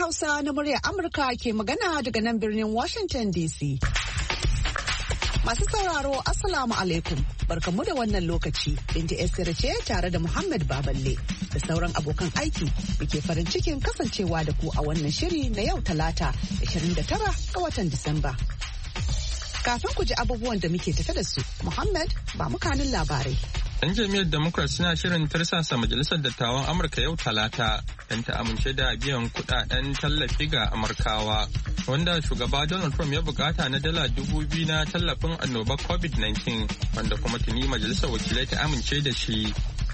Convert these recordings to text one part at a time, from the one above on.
Hausa na muryar Amurka ke magana daga nan birnin Washington DC. Masu sauraro, Assalamu alaikum. Barkamu da wannan lokaci. Binta Esther ce tare da Muhammad Baballe da sauran abokan aiki muke farin cikin kasancewa da ku a wannan shiri na yau Talata 29 ga watan Disamba. Kafin ku ji abubuwan da muke tafe da su, Muhammad ba mu kanin labarai. 'Yan jam'iyyar Democrat suna shirin tirsasa Majalisar Dattawan Amurka yau Talata don ta amince da biyan kudaden tallafi ga Amurkawa, wanda shugaba Donald Trump ya bukata na dala 2,000 na tallafin annobar COVID-19, wanda kuma tuni Majalisar Wakilai ta amince da shi.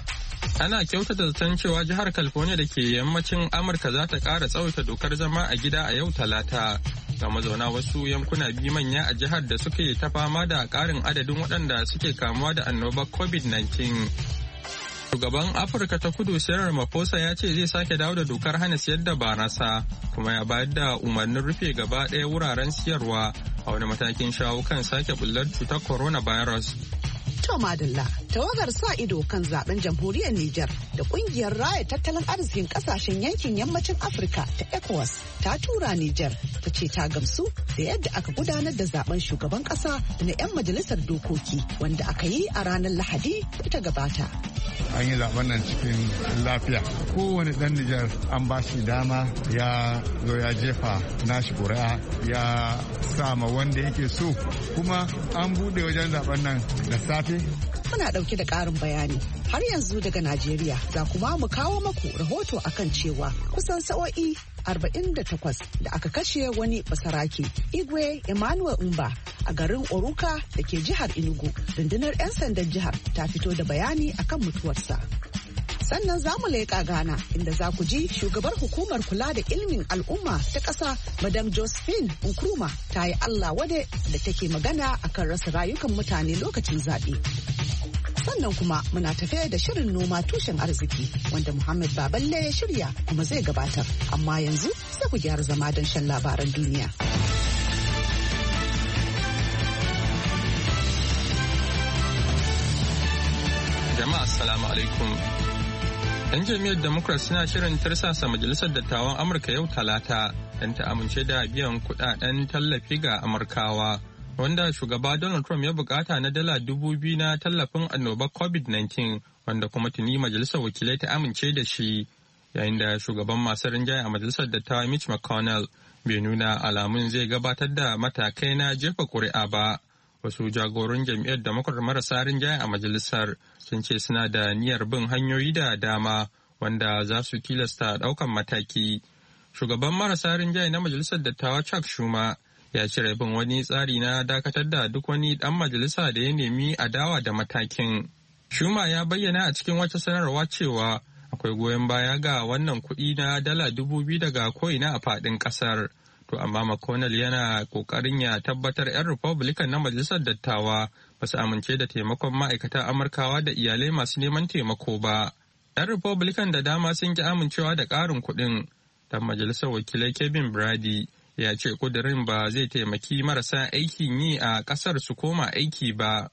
Ana kyautata zaton cewa jihar California da ke yammacin Amurka za ta ƙara tsawaita dokar zama a gida a yau Talata. Ga mazauna wasu yankuna biyu manya a jihar da suke ta fama da ƙarin adadin waɗanda suke kamuwa da annobar COVID-19. Shugaban Afirka ta Kudu Cyril Ramaphosa ya ce zai sake dawo da dokar hana siyar da barasa, kuma ya bayar da umarnin rufe gaba ɗaya wuraren siyarwa a wani matakin shawo kan sake bullar cutar coronavirus. To Madalla, tawagar sa ido kan zaben jamhuriyar Nijar da kungiyar raya tattalin arzikin kasashen yankin yammacin Afirka ta ECOWAS ta tura Nijar ta ce ta gamsu da yadda aka gudanar da zaben shugaban kasa da na 'yan majalisar dokoki wanda aka yi a ranar Lahadi da ta gabata. An yi zaben nan cikin lafiya. Kowane ɗan Nijar an ba shi dama ya zo ya jefa nashi ƙuri'a ya sama wanda yake so, kuma an buɗe wajen zaben nan da safe. Muna ɗauke da ƙarin bayani. Har yanzu daga Najeriya za kuma mu kawo maku rahoto akan cewa kusan sa'o'i 48 da aka kashe wani basarake Igwe Emmanuel Umba a garin Oruka da ke jihar Enugu. Rundunar 'yan sandan jihar ta fito da bayani akan mutuwarsa. Sannan za mu leƙa Ghana inda za ku ji shugabar hukumar kula da ilimin al'umma ta ƙasa Madam Josephine Nkrumah ta yi Allah wade da take magana akan rasa rayukan mutane lokacin zaɓe. Sannan kuma muna tafe da shirin noma tushen arziki wanda Muhammad Baballe ya shirya kuma zai gabatar. Amma yanzu sai ku gyara zama don shan labaran duniya. Jama'a assalamu alaikum. 'Yan jam'iyyar Democrat suna shirin tirsasa Majalisar Dattawan Amurka yau Talata don ta amince da biyan kudaden tallafi ga Amurkawa, wanda shugaba Donald Trump ya bukata na dala 2,000 na tallafin annobar COVID-19, wanda kuma tuni Majalisar Wakilai ta amince da shi, yayin da shugaban masu rinjaye a Majalisar Dattawa Mitch McConnell bai nuna alamun zai gabatar da matakai na jefa kuri'a ba. Wasu jagoran jam'iyyar Democrat marasa rinjaye a majalisar sun ce suna da niyyar bin hanyoyi da dama wanda za su tilasta daukan mataki. Shugaban marasa rinjaye na majalisar dattawa Chuck Schumer ya cire bin wani tsari na dakatar da duk wani dan majalisa da ya nemi adawa da matakin. Schumer ya bayyana a cikin wata sanarwa cewa akwai goyon baya ga wannan kuɗi na dala 2,000 daga ko'ina a faɗin ƙasar. To amma McConnell yana kokarin ya tabbatar 'yan Republican na majalisar dattawa ba su amince da taimakon ma'aikatan Amurkawa da iyalai masu neman taimako ba. 'Yan Republican da dama sun ki amincewa da ƙarin kuɗin. Dan majalisar wakilai Kevin Brady ya ce kudirin ba zai taimaki marasa aikin yi a ƙasar su koma aiki ba.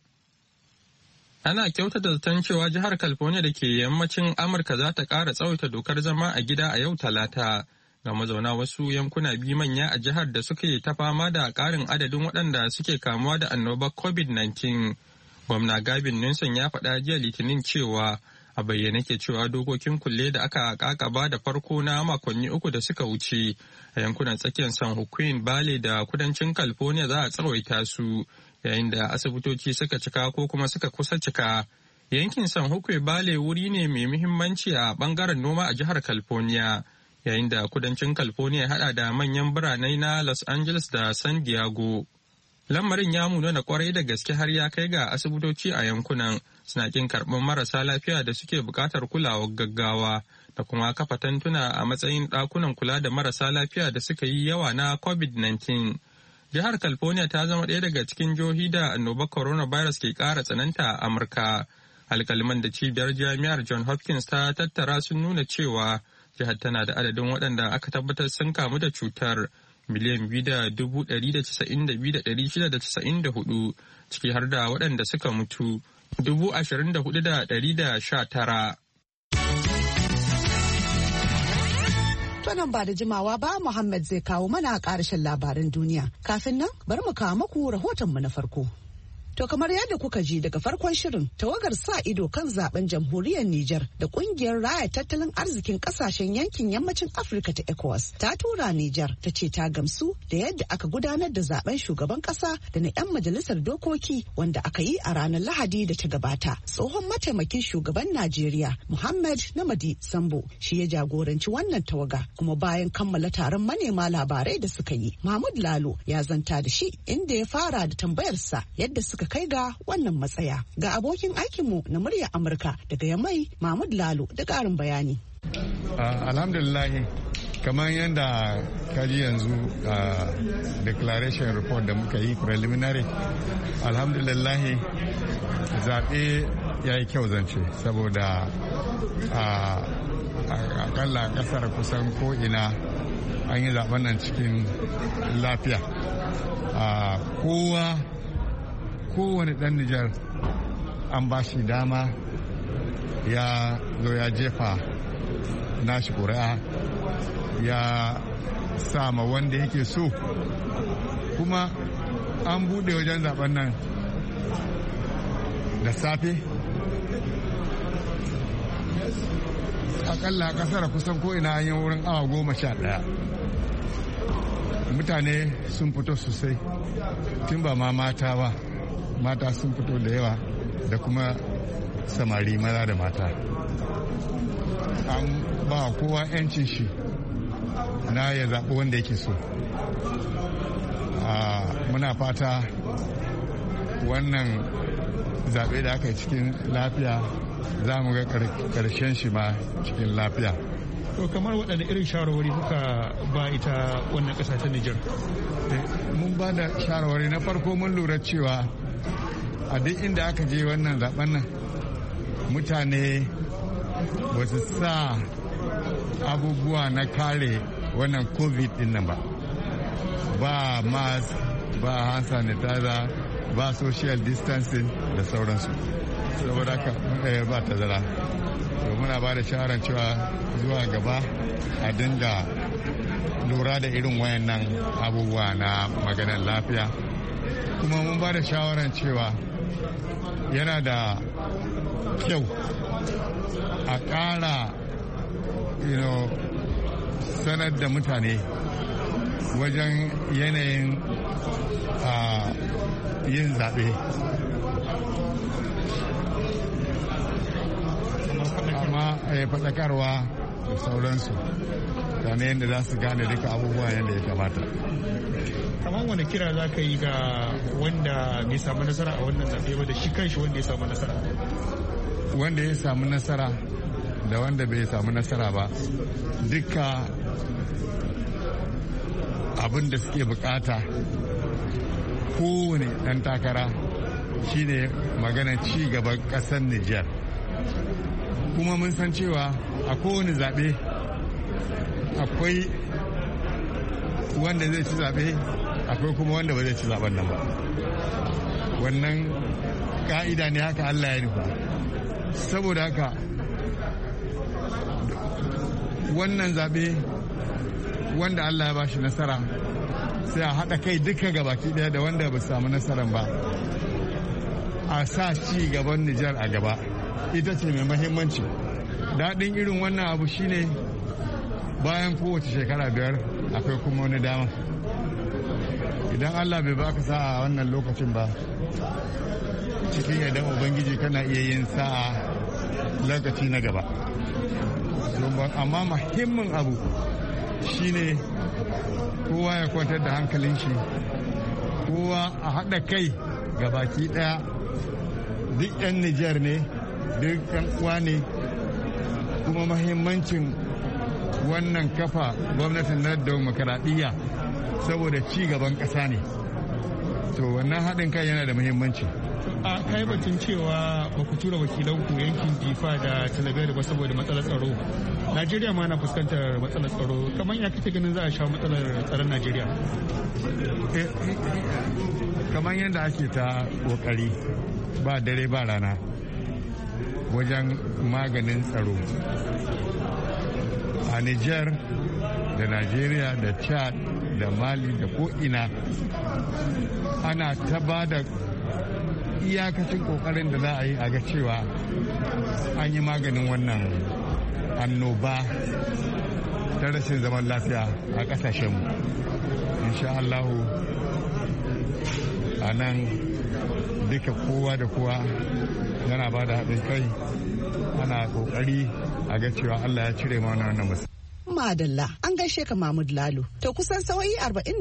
Ana kyautata zaton cewa jihar California da ke yammacin Amurka za ta ƙara tsawaita dokar zama a gida a yau Talata. Ga mazauna wasu yankuna biyu manya a jihar da suke ta fama da ƙarin adadin waɗanda suke kamuwa da annobar COVID-19. Gwamna Gavin Newsom ya faɗa jiya Litinin cewa a bayyane ke cewa dokokin kulle da aka kakaba da farko na makonni 3 da suka wuce a yankunan tsakiyar San Joaquin Valley da kudancin California za a tsawaita su, yayin da asibitoci suka cika ko kuma suka kusa cika. Yankin San Joaquin Valley wuri ne mai muhimmanci a bangaren noma a jihar California, yayin da kudancin California hada da manyan birane na Los Angeles da San Diego. Lamarin ya munana kwarai da gaske har ya kai ga asibitoci a yankunan suna kin karɓar marasa lafiya da suke buƙatar kulawar gaggawa da kuma kafa tantuna a matsayin ɗakunan kula da marasa lafiya da suka yi yawa na COVID-19. Jihar California ta zama ɗaya daga cikin jihohi da annobar coronavirus ke ƙara tsananta a Amurka. Alƙaliman da cibiyar jami'ar John Hopkins ta tattara sun nuna cewa jihar tana da adadin waɗanda aka tabbatar sun kamu da cutar miliyan 2,192,694, ciki har da waɗanda suka mutu 24,119. To nan ba da jimawa ba Muhammad zai kawo mana ƙarashin labaran duniya. Kafin nan bari mu kawo muku rahotonmu na farko. To kamar yadda kuka ji daga farkon shirin, tawagar sa ido kan zaben jamhuriyar Nijar da kungiyar raya tattalin arzikin kasashen yankin yammacin Afirka ta ECOWAS ta tura Nijar ta ce ta gamsu da yadda aka gudanar da zaben shugaban kasa da na 'yan majalisar dokoki wanda aka yi a ranar Lahadi da ta gabata. Tsohon mataimakin shugaban Najeriya Muhammad Namadi Sambo shi ya jagoranci wannan tawaga, kuma bayan kammala taron manema labarai da suka yi, Mahmud Lalo ya zanta da shi inda ya fara da tambayarsa yadda suka kai ga wannan matsaya. Ga abokin aikinmu na muryar Amurka daga Yamai, Mahmud Lalo, da ƙarin bayani. Alhamdulillah, kamar yadda kaji yanzu declaration report da muka yi preliminary, alhamdulillah zaɓe ya yi kyau zance, saboda akalla ƙasar kusan ko'ina an yi zaɓen nan cikin lafiya. Kowane ɗan Nijar an ba shi dama ya zo ya jefa nashi ƙuri'a, ya sama wanda yake so, kuma an buɗe wajen zaben nan da safe. Akalla ƙasar kusan ko'ina an yi wurin awa 11. Mutane sun fito sosai, tun ba ma mata ba. Mata sun fito da yawa, da kuma samari maza da mata. An ba kowa 'yancin shi na ya zaɓi wanda yake so. Muna fata wannan zaɓe da aka yi cikin lafiya za mu ga ƙarshen shi ma cikin lafiya. To kamar waɗanda irin shawarwari kuka ba ita wannan ƙasa ta Nijar? Mun ba da shawarwari. Na farko mun lura cewa a duk inda aka je wannan zaben nan mutane ba su sa abubuwa na kare wannan covid din nan ba mask, ba hand sanitizer, ba social distancing da sauransu, saboda haka ba tazara. to muna ba da shawarar cewa zuwa gaba a dinga lura da irin wayannan abubuwa na maganar lafiya, kuma mun ba da shawarar cewa yana da kyau a ƙara sanar da mutane wajen yanayin yin zaɓe. Amma faɗakarwa da sauransu gane yadda za su gane duka abubuwa yadda ya kamata. Kamar wani kira za ka yi ga wanda bai samu nasara a wannan zaɓe ba da shi kanshi wanda ya samu nasara? Wanda ya samu nasara da wanda bai samu nasara ba duka abin da suke bukata kowane ɗan takara shine maganar ci gaban ƙasar Nijar. Kuma mun san cewa a kowane zaɓe akwai wanda zai ci zaɓe akwai kuma wanda ba zai ci zaɓen nan ba. Wannan ka'ida ne, haka Allah ya nufa. Saboda haka wannan zaɓe wanda Allah ya ba shi nasara sai a haɗa kai duka gabaki ɗaya da wanda ba samu nasarar ba, a sa ci gaban Nijar a gaba, ita ce mai mahimmanci. Daɗin irin wannan abu shine bayan kowace shekara 5 akwai kuma wani dama. Idan Allah bai baka sa'a a wannan lokacin ba, cikin yardan Ubangiji kana iya yin sa'a lokaci na gaba. Amma muhimmin abu shine kowa ya kwantar da hankalin shi, kowa a haɗa kai ga baki ɗaya, duk 'yan Nijar ne, duk 'yan uwa ne, kuma mahimmancin wannan kafa gwamnatin na demokaradiyya saboda ci gaban ƙasa ne. To wannan haɗin kai yana da muhimmanci. A kai batun cewa ba ku tura wakilanku yankin Difa da Talabiyar ba saboda matsalar tsaro. Najeriya ma na fuskantar matsalar tsaro. Kamar ya kake ganin za a sha matsalar tsaron Najeriya? Kamar yadda ake ta kokari ba dare ba rana wajen maganin tsaro. A Nijar da Najeriya da Chad da Mali da ko'ina ana ta ba da iyakacin kokarin da za a yi a ga cewa an yi maganin wannan annoba ta rashin zaman lafiya a ƙasashenmu. Insha Allahu a nan duka kowa da kowa yana ba da haɗin kai, ana ƙoƙari a ga cewa Allah ya cire mana wannan musamman. Madalla an gaishe ka Mahmud Lalo. To kusan sawayi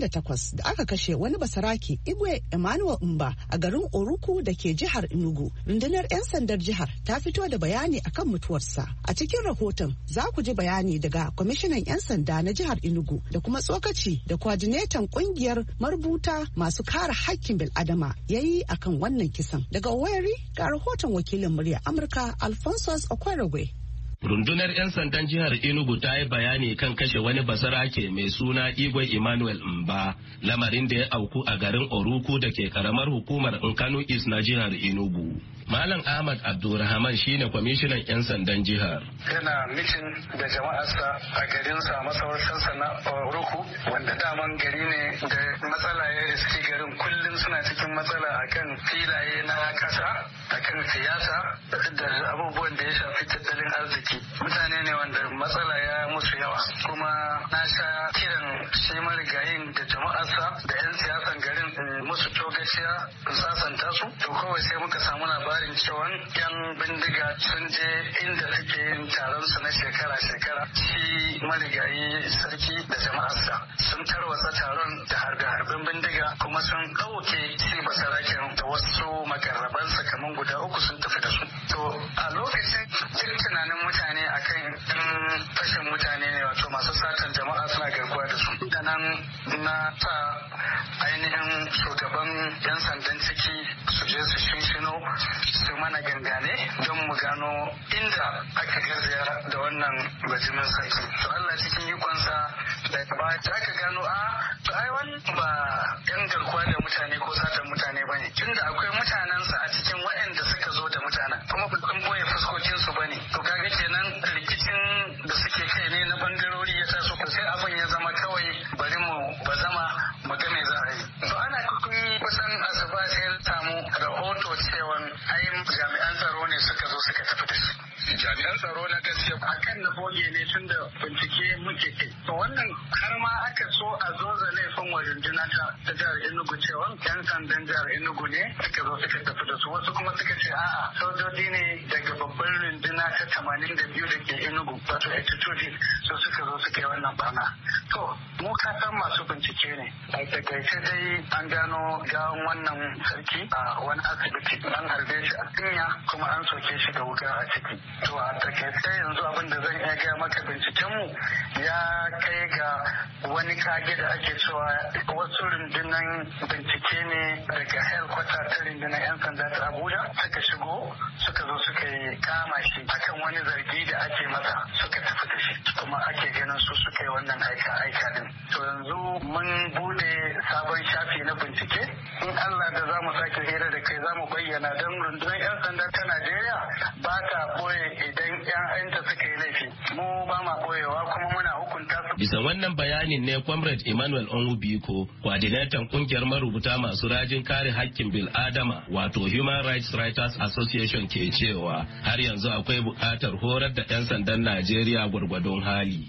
48 da aka kashe wani basarake Igwe Emmanuel Mba a garin Oruku da ke jihar Enugu. Rundunar 'yan sandar jihar ta fito da bayani akan mutuwarsa. A cikin rahoton za ku ji bayani daga kwamishinan 'yan sanda na jihar Enugu da kuma tsokaci da kwadinetan kungiyar marubuta masu kare hakkin bil'adama ya yi akan wannan kisan. Daga Owerri ga rahoton wakilin murya Amurka Alphonsus Okwerogwe. Rundunar 'yan sandan jihar Enugu ta yi bayani kan kashe wani basarake mai suna Igwe Emmanuel Mba, lamarin da ya auku a garin Oruku da ke karamar hukumar Nkanu East na jihar Enugu. Malam Ahmad Abdulrahman shine kwamishinan 'yan sandan jihar. Yana mitin da jama'arsa a garinsa masarautarsa na Oruku, wanda daman gari ne da matsala ya riski garin, kullum suna cikin matsala akan filaye na kasa, akan siyasa da abubuwan da ya shafi tattalin arziki. Mutane ne wanda matsala ya musu yawa, kuma na sha kiran shi marigayin da jama'arsa da 'yan siyasan garin musu togaciya sasanta su. To kawai sai muka samu labarin cewa 'yan bindiga sun je inda suke yin taron su na shekara-shekara. Shi marigayi sarki da jama'arsa sun tarwatsa taron da harbe-harben bindiga, kuma sun ɗauke shi basaraken da wasu makarrabansa kamar guda 3 sun tafi da su. To a lokacin duk tunanin mutane akan fashin mutane ne, wato masu satan jama'a suna garkuwa da su. Da nan na sa ainihin shugaban 'yan sandan ciki su je su shinshino su mana gangane don mu gano inda aka garzaya da wannan bajimin sarki. To Allah cikin ikonsa da ba ta ka gano to ai wani ba 'yan garkuwa da mutane ko satan mutane bane, tunda akwai mutanensa a cikin waɗanda suka zo da mutanen, kuma ba sun boye fuskokinsu bane. To kaga kenan rikicin da suke kai ne na bangarori ya taso, sai abin ya zama kawai bari mu bazama mu ga me za a yi. To ana kusan asuba sai samu rahoto cewa ai jami'an tsaro ne suka zo suka tafi da shi. Jami'an tsaro na gaskiya akan na boge ne tun da bincike muke kai. To wannan har ma aka so a zo da laifin wa runduna ta jihar Enugu cewa 'yan sandan jihar Enugu ne suka zo suka tafi da su. Wasu kuma suka ce a'a sojoji ne daga babban runduna ta 82 da ke Enugu, wato 82 so suka zo suka yi wannan barna. To mu ka san masu bincike ne. A takaice dai an gano gawan wannan sarki a wani asibiti, an harbe shi a cinya kuma an soke shi da wuka a ciki. To a takaice yanzu abin da zan iya gaya maka, bincikenmu ya kai ga wani kage da ake cewa wasu rundunan bincike ne daga helkwata ta rundunar 'yan sanda ta Abuja suka shigo suka zo suka yi kama shi akan wani zargi da ake masa, suka tafi da shi kuma ake ganin su suka yi wannan aika din. To yanzu mun bude sabon shafi na bincike, in Allah da za mu sake hira da kai za mu bayyana, don rundunar 'yan sanda ta Najeriya ba ta boye idan 'ya'yanta suka yi laifi, mu ba ma boyewa kuma muna hukunta su. Bisa wannan bayanin ne Comrade Emmanuel Onwubiko, coordinator kungiyar marubuta masu rajin kare hakkin bil'adama wato Human Rights Writers Association ke cewa har yanzu akwai buƙatar horar da 'yan sandan Najeriya gwargwadon hali.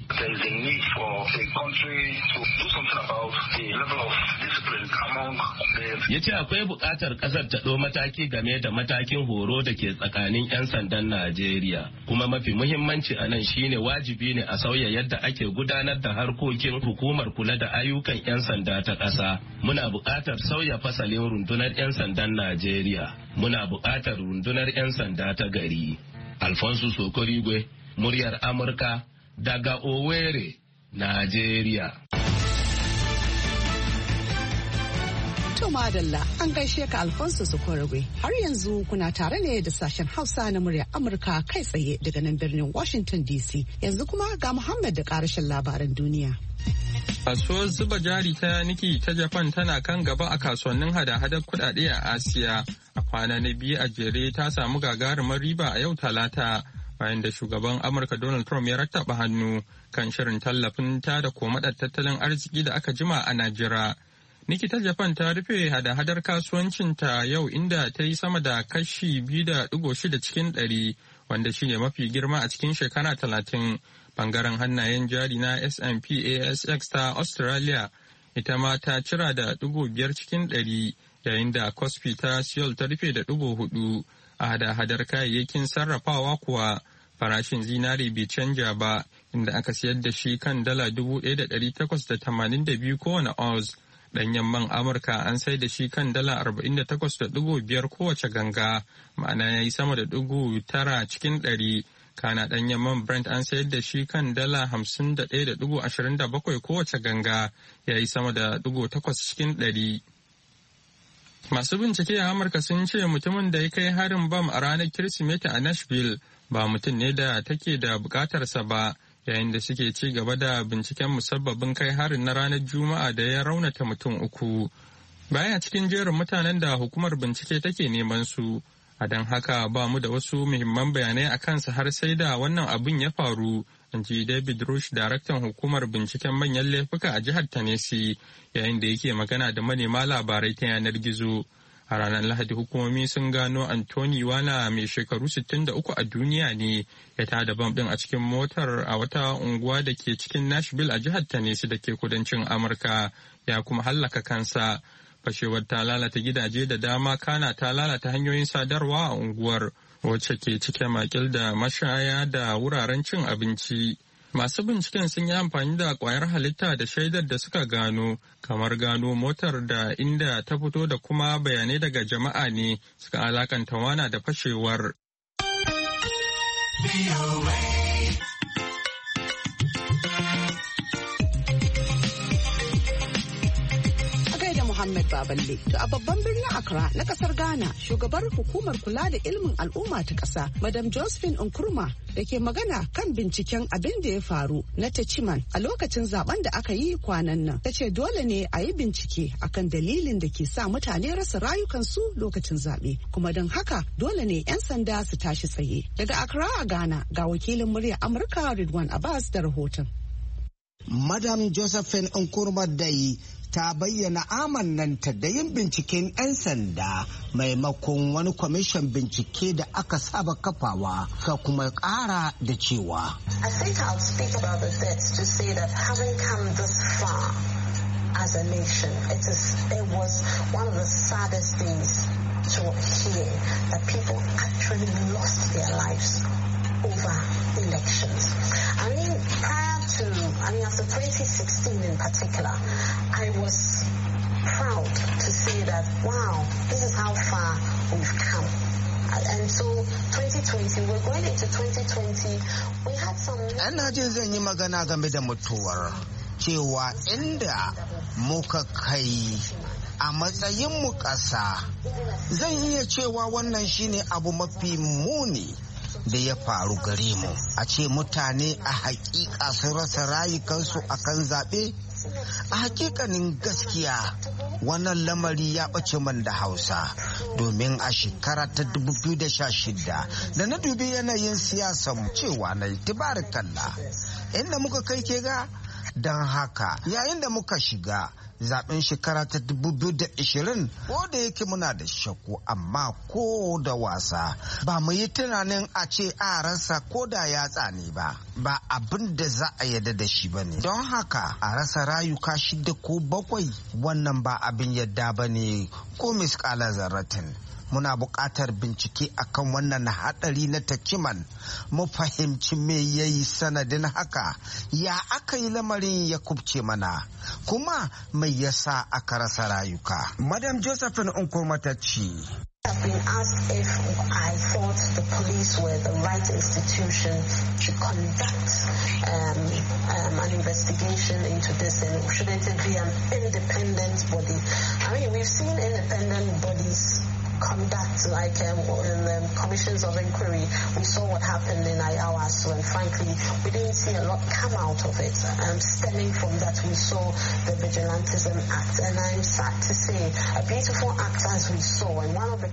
Ya ce akwai buƙatar ƙasar ta ɗau mataki game da matakin horo da ke tsakanin 'yan sandan Najeriya, kuma mafi muhimmanci a nan shine wajibi ne a sauya yadda ake gudanar da harkokin hukumar kula da ayyukan 'yan sanda ta ƙasa. Muna buƙatar sauya fasalin rundunar 'yan sandan Najeriya. Muna buƙatar rundunar 'yan sanda ta gari. Alfonso Sokorigwe, muryar Amurka, daga Owerri, Najeriya. To madalla an gaishe ka Alfonso Sokorigwe. Har yanzu kuna tare ne da sashen Hausa na muryar Amurka kai tsaye daga nan birnin Washington DC. Yanzu kuma ga Muhammad da karashin labaran duniya. Kasuwar zuba jari ta Nikkei ta Japan tana kan gaba a kasuwannin hada-hadar kudade a Asiya. A kwana na biyu a jere ta samu gagarumar riba a yau Talata bayan da shugaban Amurka Donald Trump ya rattaba hannu kan shirin tallafin ta da komadar tattalin arziki da aka jima a Najeriya. Nikki ta Japan ta rufe hada-hadar kasuwancinta yau inda ta yi sama da kashi 2.6 cikin 100 wanda shine mafi girma a cikin shekara 30. Bangaren hannayen jari na S&P ASX ta Australia ita ma ta cira da 5 cikin 100 yayin da Kospi ta Seoul ta rufe da 4. A hada-hadar kayayyakin sarrafawa kuwa farashin zinari bai canja ba inda aka siyar da shi kan dala 1,882 kowane ounce. Ɗanyen man Amurka an sai da shi kan dala 48.5 kowace ganga, ma'ana ya yi sama da 9 cikin 100. Kana ɗanyen man Brent an sayar da shi kan dala 51.27 kowace ganga, ya yi sama da 8 cikin 100. Masu bincike a Amurka sun ce mutumin da ya kai harin bam a ranar Kirsimeti a Nashville ba mutum ne da take da bukatarsa ba, yayin da suke ci gaba da binciken musabbabin kai harin na ranar Juma'a da ya raunata mutum 3. Baya cikin jerin mutanen da hukumar bincike take neman su, a don haka ba mu da wasu muhimman bayanai a kansa har sai da wannan abin ya faru, in ji David Rush, daraktan hukumar binciken manyan laifuka a jihar Tennessee, yayin da yake magana da manema labarai ta yanar gizo. A ranar Lahadi hukumomi sun gano Anthony Wana mai shekaru 63 a duniya ne ya tada bam din a cikin motar a wata unguwa da ke cikin Nashville a jihar Tennessee da ke kudancin Amurka, ya kuma hallaka kansa. Fashewar ta lalata gidaje da dama, kana ta lalata hanyoyin sadarwa a unguwar wacce ke cike makil da mashaya da wuraren cin abinci. Masu binciken sun yi amfani da kwayar halitta da shaidar da suka gano, kamar gano motar da inda ta fito da kuma bayanai daga jama'a ne suka alakanta Wana da fashewar. Muhammad Baballe. To a babban birnin Accra na kasar Ghana, shugabar hukumar kula da ilimin al'umma ta kasa, Madam Josephine Nkrumah, da ke magana kan binciken abin da ya faru na Techiman a lokacin zaben da aka yi kwanan nan. Ta ce dole ne a yi bincike akan dalilin da ke sa mutane rasa rayukansu lokacin zaɓe. Kuma don haka dole ne 'yan sanda su tashi tsaye. Daga Accra a Ghana ga wakilin muryar Amurka Ridwan Abbas da rahoton. Madam Josephine Nkrumah dai ta bayyana amannanta da yin binciken 'yan sanda maimakon wani kwamishin bincike da aka saba kafawa, ka kuma ƙara da cewa. I think I'll speak about the deaths to say that having come this far as a nation, it was one of the saddest things to hear that people actually lost their lives over elections. After 2016 in particular, I was proud to say that, wow, this is how far we've come. And so 2020, we're going into 2020, we had some... Ana jin zan yi magana game da mutuwar, cewa inda muka kai a matsayinmu ƙasa, zan iya cewa wannan shine abu mafi muni da ya faru gare mu. A ce mutane a hakika sun rasa rayukansu akan zaɓe. A hakikanin gaskiya wannan lamari ya ɓace man da Hausa, domin a shekara ta 2016 da na dubi yanayin siyasan cewa na tibarikalla inda muka kai ke ga. Don haka yayin da muka shiga zaben shekara ta 2020, ko da yake muna da shakku, amma ko da wasa ba mu yi tunanin a ce a rasa ko da yatsa ne ba abin da za a yarda da shi ba ne. Don haka a rasa rayuka 6 ko 7 wannan ba abin yadda ba ne ko miskala zarratin. Muna buƙatar bincike akan wannan haɗari na Techiman, mu fahimci me yayi sanadin haka, ya aka yi lamarin ya kubce mana, kuma mai yasa aka rasa rayuka. Madam Josephine Nkrumah ta ce, I've been asked if I thought the police were the right institution to conduct an investigation into this, and shouldn't it be an independent body? I mean, we've seen independent bodies conduct like commissions of inquiry. We saw what happened in Ayawaso, and frankly, we didn't see a lot come out of it. Stemming from that, we saw the Vigilantism Act, and I'm sad to say, a beautiful act as we saw, and one of the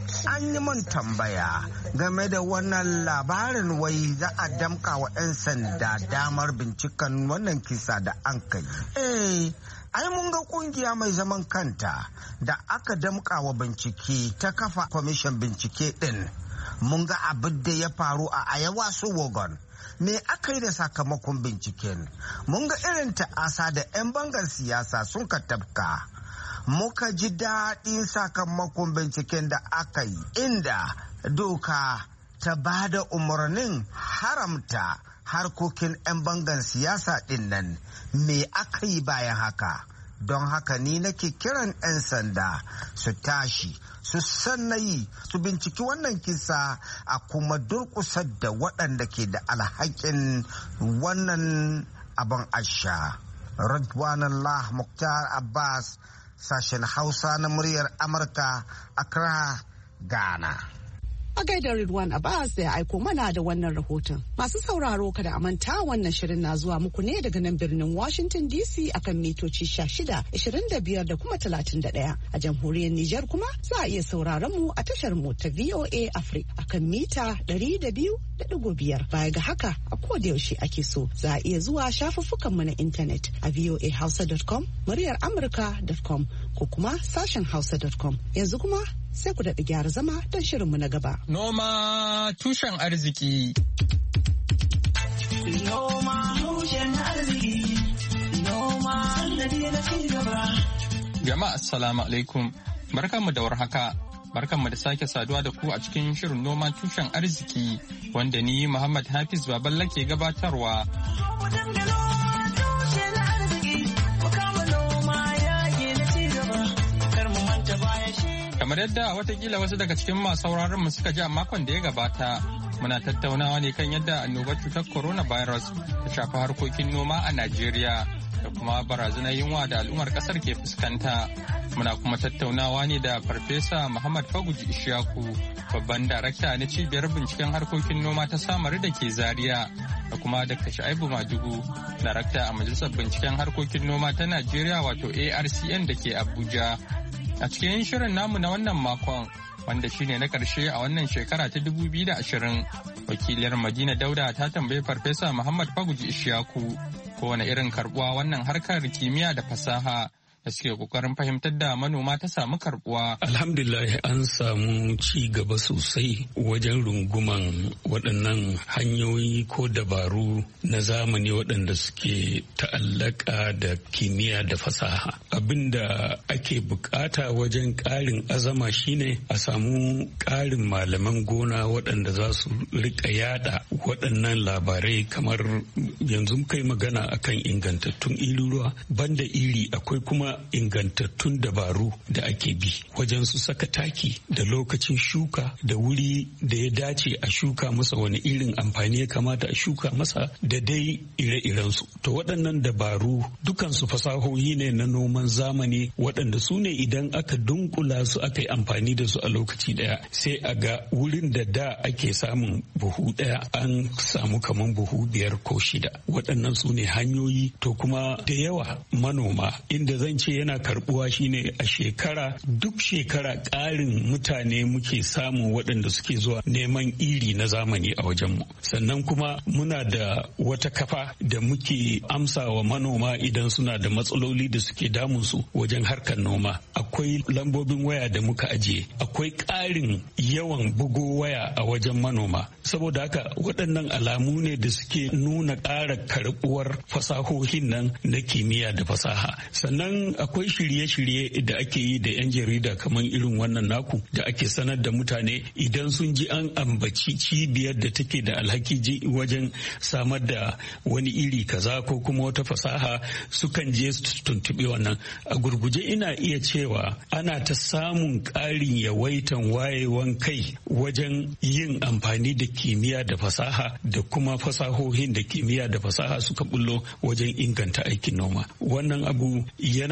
An yi min tambaya game da wannan labarin wai za a damka wa 'yan sanda damar binciken wannan kisa da an kai. Ai mun ga kungiya mai zaman kanta da aka damka wa bincike ta kafa kwamishin bincike din. Mun ga abin da ya faru a Ayawasu Wogon. Me aka yi da sakamakon binciken? Mun ga irin ta'asa da 'yan bangar siyasa sun ka tafka. Muka ji daɗin sakamakon binciken da aka yi, inda doka ta ba da umarnin haramta harkokin 'yan bangar siyasa ɗin nan. Me aka yi bayan haka? Don haka ni nake kiran 'yan sanda su tashi, su sannayi, su binciki wannan kisa a kuma durƙusar da waɗanda ke da alhakin wannan abin asha. Radwanallah Mukhtar Abbas, sashen Hausa na muryar Amurka, Accra, Ghana. A gaidar Ridwan Abbas da ya aiko mana da wannan rahoton. Masu sauraro kada a manta wannan shirin na zuwa muku ne daga nan birnin Washington DC akan mitoci 16, 25 da kuma 31. A jamhuriyar Nijar kuma za a iya sauraron mu a tashar mu ta VOA Africa akan mita 200.5. Baya ga haka a koda yaushe ake so za a iya zuwa shafuffukan mu na intanet a voahausa.com, muryar amurka.com ko kuma sashen hausa.com. Yanzu kuma sai ku daɗi gyara zama don shirinmu na gaba. Noma tushen arziki. Noma tushen arziki. Noma sannadi na ci gaba. Jama'a assalamu alaikum. Barkanmu da warhaka. Barkanmu da sake saduwa da ku a cikin shirin noma tushen arziki wanda ni Muhammad Hafiz Baballa ke gabatarwa. Kamar yadda watakila wasu daga cikin masu sauraron mu suka ji a makon da ya gabata, muna tattaunawa ne kan yadda annobar cutar coronavirus ta shafi harkokin noma a Najeriya da kuma barazanar yunwa da al'ummar kasar ke fuskanta. Muna kuma tattaunawa ne da Farfesa Muhammad Faguji Ishaku, babban darakta na cibiyar binciken harkokin noma ta Samari da ke Zaria, da kuma Dr. Shu'aibu Madugu, darakta a Majalisar Binciken Harkokin Noma ta Najeriya wato ARCN da ke Abuja. A cikin shirin namu na wannan makon, wanda shine na ƙarshe a wannan shekara ta 2020, wakiliyar Madina Dauda ta tambayi Farfesa Muhammad Faguji Ishaku kowane irin karbuwa wannan harkar kimiyya da fasaha da suke kokarin fahimtar da manoma ta samu karbuwa. Alhamdulillah an samu ci gaba sosai wajen runguman waɗannan hanyoyi ko dabaru na zamani waɗanda suke ta'allaka da kimiyya da fasaha. Abinda ake bukata wajen ƙarin azama shine a samu ƙarin malaman gona waɗanda za su rika yada waɗannan labarai, kamar yanzu kai magana akan ingantattun iri ruwa, banda iri akwai kuma ingantattun dabaru da ake bi wajen su saka taki da lokacin shuka da wuri da ya dace a shuka masa, wani irin amfani ya kamata a shuka masa, da dai ire-irensu. To waɗannan dabaru dukansu fasahohi ne na noman zamani waɗanda su ne idan aka dunkula su aka yi amfani da su a lokaci ɗaya sai a ga wurin da ake samun buhu ɗaya an samu kaman buhu 5 ko 6. Waɗannan su ne hanyoyi. To kuma da yawa manoma inda zan ce yana karbuwa shine a duk shekara ƙarin mutane muke samu waɗanda suke zuwa neman iri na zamani a wajenmu. Sannan kuma muna da wata kafa da muke amsa wa manoma idan suna da matsaloli da suke damunsu wajen harkar noma. Akwai lambobin waya da muka ajiye, akwai ƙarin yawan bugo waya a wajen manoma. Saboda haka waɗannan alamu ne da suke nuna ƙara karbuwar fasahohin nan na kimiyya da fasaha. Sannan akwai shirye-shirye da ake yi da 'yan jarida kamar irin wannan naku da ake sanar da mutane idan sun ji an ambaci cibiyar da take da alhaki wajen samar da wani iri kaza ko kuma wata fasaha, sukan je su tuntuɓe wannan. A gurguje ina iya cewa ana ta samun ƙarin yawaitan wayewan kai wajen yin amfani da kimiyya da fasaha da kuma fasahohin da kimiyya da fasaha suka bullo wajen inganta aikin noma. Wannan abu yana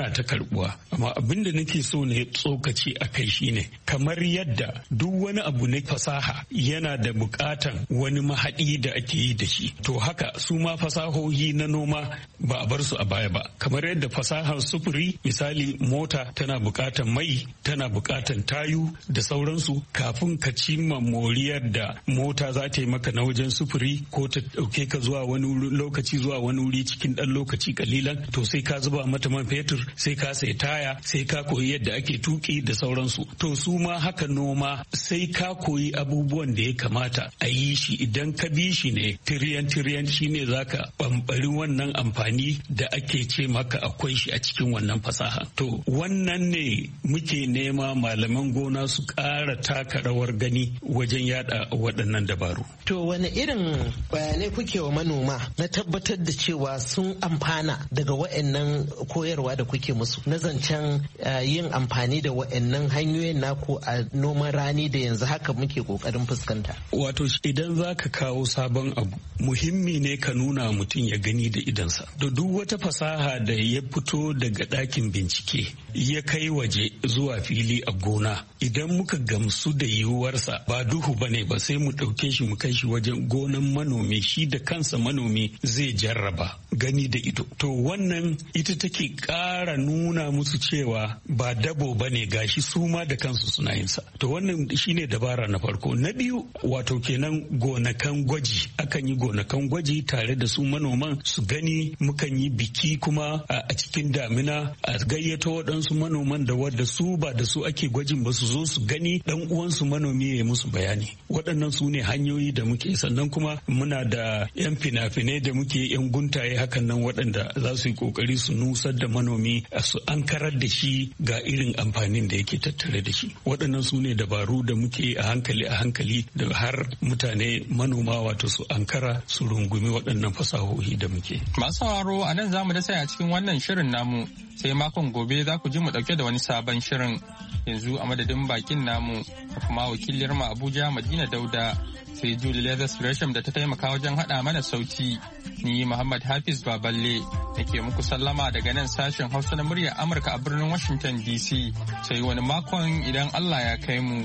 yana ta karbuwa. Amma abin da nake so ne tsokaci a kai shine kamar yadda duk wani abu na fasaha yana da bukatan wani mahaɗi da ake yi da shi, to haka su ma fasahohi na noma ba a bar su a baya ba. Kamar yadda fasahar sufuri, misali mota tana bukatan mai, tana bukatan tayu da sauransu kafin ka cimma moriyar da mota za ta yi maka na wajen sufuri ko ta ɗauke ka zuwa wani lokaci zuwa wani wuri cikin ɗan lokaci kalilan, to sai ka zuba mata man fetur, sai ka sai taya, sai ka koyi yadda ake tuki da sauransu. To su ma haka noma sai ka koyi abubuwan da ya kamata a yi shi. Idan ka bi shi ne tiriyan shine zaka bambari wannan amfani da ake ce maka akwai shi a cikin wannan fasaha. To wannan ne muke nema malaman gona su ƙara taka rawar gani wajen yada waɗannan dabaru. To wani irin bayanai kuke wa manoma na tabbatar da cewa sun amfana daga waɗannan koyarwa da kuke musu na zancen yin amfani da waɗannan hanyoyin naku a noman rani da yanzu haka muke ƙoƙarin fuskanta? Wato idan za ka kawo sabon abu muhimmi ne ka nuna mutum ya gani da idansa. Da duk wata fasaha da ya fito daga ɗakin bincike ya kai waje zuwa fili a gona, idan muka gamsu da yiwuwarsa ba duhu ba ne ba, sai mu ɗauke shi mu kai shi wajen gonan manomi, shi da kansa manomi zai jarraba gani da ido. To wannan ita take ƙara nuna musu cewa ba dabo ba ne, gashi su ma da kansu suna yin sa. To wannan shine dabara na farko. Na biyu wato kenan gonakan gwaji, akan yi gonakan gwaji tare da su manoman su gani, mukan yi biki kuma a cikin damina a gayyato waɗansu manoman da wadda su ba da su ake gwajin ba su zo su gani dan uwansu manomi ya musu bayani. Waɗannan su ne hanyoyi da muke. Sannan kuma muna da yan fina-finai da muke yan guntaye hakan nan waɗanda za su yi kokari su nusar da manomi su ankarar da shi ga irin amfanin da yake tattare da shi. Waɗannan su ne dabaru da muke a hankali da har mutane manoma wato su ankara su rungumi waɗannan fasahohi da muke. Masu sauraro a nan za mu dasa a cikin wannan shirin namu, sai makon gobe za ku ji mu ɗauke da wani sabon shirin. Yanzu a madadin bakin namu da kuma wakiliyar mu Abuja Madina Dauda, sai Julie Leathers Gresham da ta taimaka wajen haɗa mana sauti. Ni Muhammad Hafiz Baballe nake muku sallama daga nan sashen Hausa na muryar Amurka a birnin Washington DC. Sai wani makon idan Allah ya kai mu.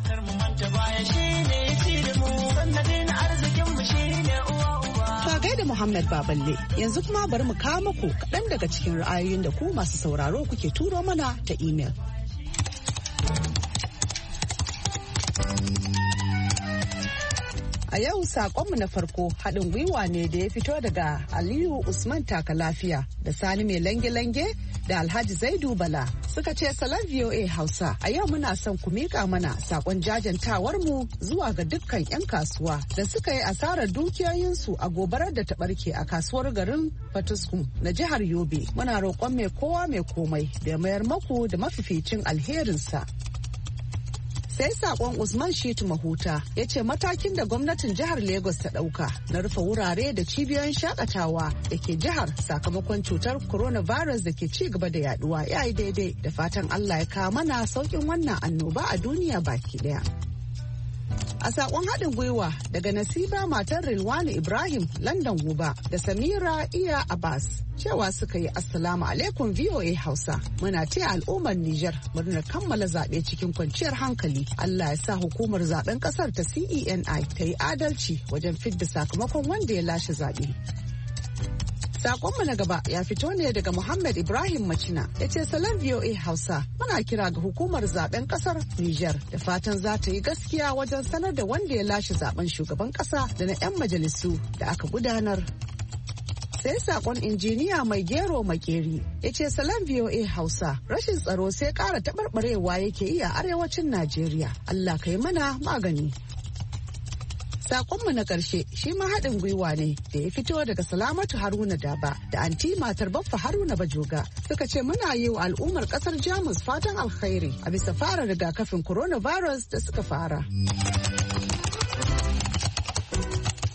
Ka gaida Muhammad Baballe, yanzu kuma bari mu kawo muku kaɗan daga cikin ra'ayoyin da ku masu sauraro kuke turo mana ta imel. A yau saƙonmu na farko haɗin gwiwa ne da ya fito daga Aliyu Usman Taka Lafiya da Sani Mai Lange-Lange da Alhaji Zaidu Bala. Suka ce salam VOA Hausa, a yau muna son ku miƙa mana saƙon jajantawar mu zuwa ga dukkan 'yan kasuwa da suka yi asarar dukiyoyinsu a gobarar da ta ɓarke a kasuwar garin Fatuskum na jihar Yobe. Muna roƙon mai kowa mai komai da mayar maku da mafificin alherinsa. Sai sakon Usman Shitu Mahuta ya ce matakin da gwamnatin jihar Lagos ta dauka na rufe wurare da cibiyoyin shakatawa da ke jihar sakamakon cutar coronavirus da ke ci gaba da yaduwa ya yi daidai, da fatan Allah ya kawo mana saukin wannan annoba a duniya baki daya. A sakon haɗin gwiwa daga Nasiba matar Rilwani Ibrahim London Guba da Samira Iya Abbas cewa suka yi Assalamu alaikum VOA Hausa. Muna taya al'ummar Nijar murnar kammala zaɓe cikin kwanciyar hankali. Allah ya sa hukumar zaɓen ƙasar ta CENI ta yi adalci wajen fidda sakamakon wanda ya lashe zaɓe. Sakonmu na gaba ya fito ne daga Muhammad Ibrahim Macina, ya ce salam VOA Hausa, muna kira ga hukumar zaben kasar Nijar da fatan za ta yi gaskiya wajen sanar da wanda ya lashe zaben shugaban kasa da na 'yan majalisu da aka gudanar. Sai sakon injiniya mai gero makeri ya ce salam VOA Hausa, rashin tsaro sai kara taɓarɓarewa yake yi a arewacin Najeriya. Allah ka yi mana magani. Sakonmu na ƙarshe shi ma haɗin gwiwa ne da ya fito daga Salamatu Haruna Daba da anti matar Baffa Haruna Bajoga, suka ce muna yi wa al'ummar ƙasar Jamus fatan alkhairi a bisa fara rigakafin coronavirus da suka fara. To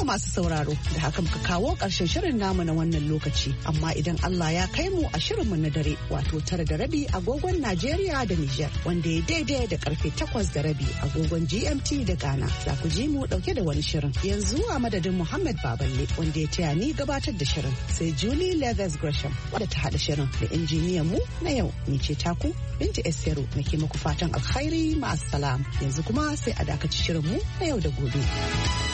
masu sauraro da haka muka kawo ƙarshen shirin namu na wannan lokaci, amma idan Allah ya kai mu a shirinmu na dare wato 9:30 agogon Najeriya da Nijar wanda ya daidai da karfe 8:30 agogon GMT da Ghana za ku ji mu dauke da wani shirin. Yanzu a madadin Muhammad Baballe wanda ya taya ni gabatar da shirin sai Julie Leathers Gresham wadda ta haɗa shirin da injiniyan mu na yau ni ce taku Binta Esero nake muku fatan alkhairi ma'assalam. Yanzu kuma sai a dakaci shirin mu na yau da gobe.